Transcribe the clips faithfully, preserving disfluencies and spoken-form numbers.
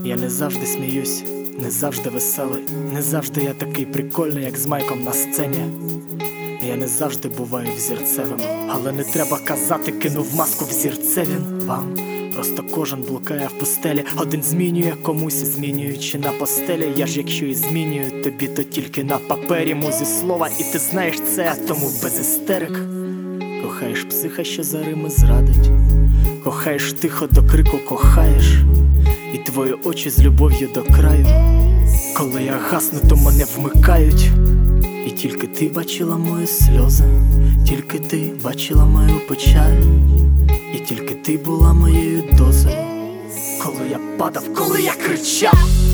Я не завжди сміюсь, не завжди веселий, не завжди я такий прикольний, як з Майком на сцені. Я не завжди буваю взірцевим, але не треба казати, кинув маску взірце він вам. Просто кожен блукає в пустелі, один змінює комусь, змінюючи на постелі. Я ж якщо і змінюю тобі, то тільки на папері, музі слова, і ти знаєш це, а тому без істерик. Кохаєш психа, що за Рими зрадить, кохаєш тихо до крику, кохаєш, і твої очі з любов'ю до краю. Коли я гасну, то мене вмикають, і тільки ти бачила мої сльози, тільки ти бачила мою печаль, і тільки ти була моєю дозою. Коли я падав, коли я кричав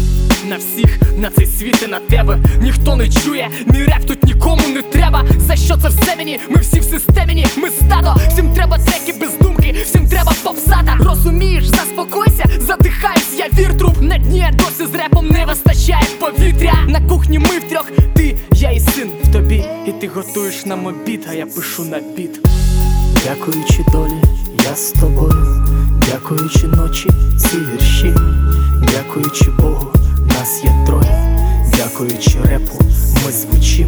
на всіх, на цей світ і на тебе, ніхто не чує, мій реп тут нікому не треба. За що це все мені? Ми всі в системі, ми стадо. Всім треба треки без думки, всім треба попсата. Розумієш, заспокойся, задихаюсь, я віртруп на дні, досі з репом не вистачає повітря. На кухні ми втрьох, ти, я і син в тобі, і ти готуєш нам обід, а я пишу на біт. Дякуючи долі, я з тобою, дякуючи ночі, ці вірші, дякуючи Богу, нас є троє, дякуючи репу, ми звучим.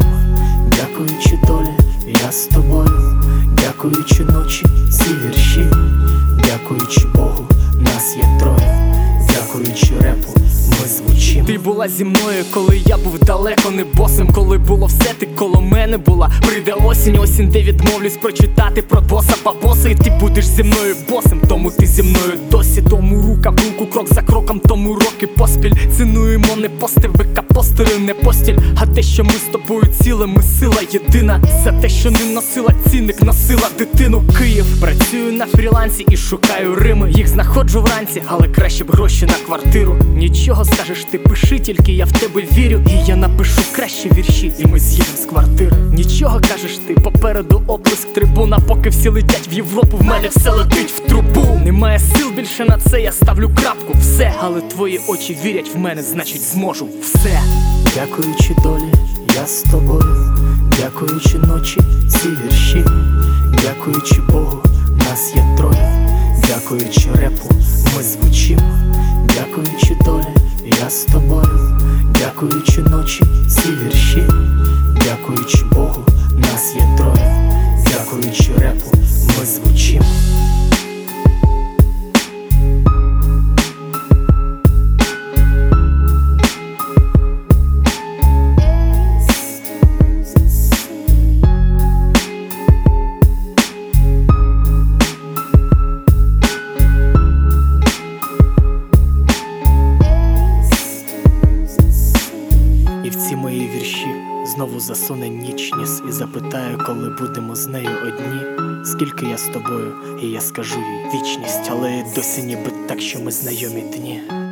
Дякуючи долі, я з тобою, дякуючи ночі, ці вірші, дякуючи Богу, нас є троє, дякуючи репу, ми звучим. Ти була зі мною, коли я був далеко не босим, коли було все, ти коло мене була. Прийде осінь, осінь, де відмовлюсь прочитати про боса бабоса, і ти будеш зі мною босим, тому ти зі мною досі. Тому рука в руку, крок за кроком, тому роки поспіль. Цінуємо не пости, викапостери, не постіль, а те, що ми з тобою ціле, ми сила єдина. За те, що не носила цінник, носила дитину. Київ, працюю на фрілансі і шукаю рими, їх знаходжу вранці, але краще б гроші на квартиру. Нічого скажеш, ти пиши, тільки я в тебе вірю, і я напишу кращі вірші, і ми з'їдемо з квартири. Нічого кажеш ти, попереду оплеск трибуна, поки всі летять в Європу, в мене все летить в трубу. Немає сил більше на це, я ставлю крапку, все. Але твої очі вірять в мене, значить зможу все. Дякуючи долі, я з тобою, дякуючи ночі, ці вірші, дякуючи Богу, нас є троє, дякуючи репу, ми звучим. Дякуючи долі, я з тобою, дякуючи ночі, ці вірші, дякуючи Богу, нас є троє, дякуючи репу, ми звучим. І в ці мої вірші знову засуне нічніс і запитаю, коли будемо з нею одні. Скільки я з тобою, і я скажу їй вічність, але досі ніби так, що ми знайомі дні.